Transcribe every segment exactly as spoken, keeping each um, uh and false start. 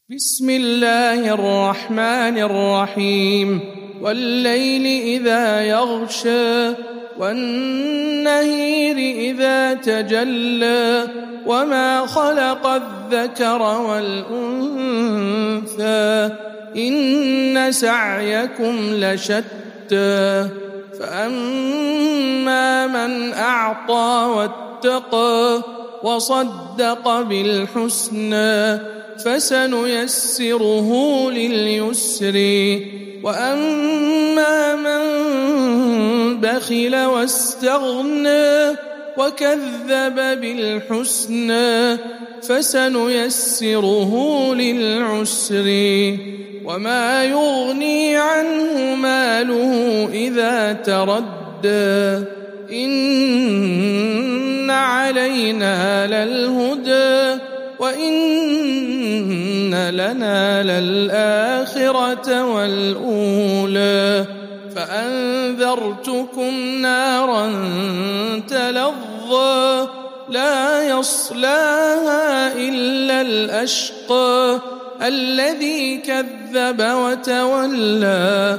بسم الله الرحمن الرحيم والليل إذا يغشى والنهير إذا تجلى وما خلق الذكر والأنثى إن سعيكم لشتى فأما من أعطى واتقى وصدق بالحسنى فسنيسره لليسر وأما من بخل واستغنى وكذب بالحسنى فسنيسره للعسر وما يغني عنه ماله إذا تردى إن علينا للهدى وإن لنا للآخرة والأولى فأنذرتكم نارا تلظى لا يصلاها إلا الأشقى الذي كذب وتولى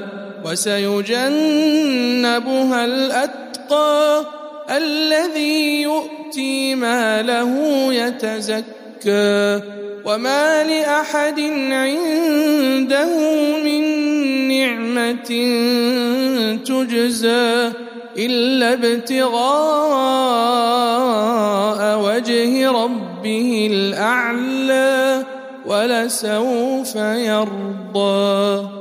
وسيجنبها الأتقى الذي يؤتي ماله يتزكى وما لأحد عنده من نعمة تجزى إلا ابتغاء وجه ربه الأعلى ولسوف يرضى.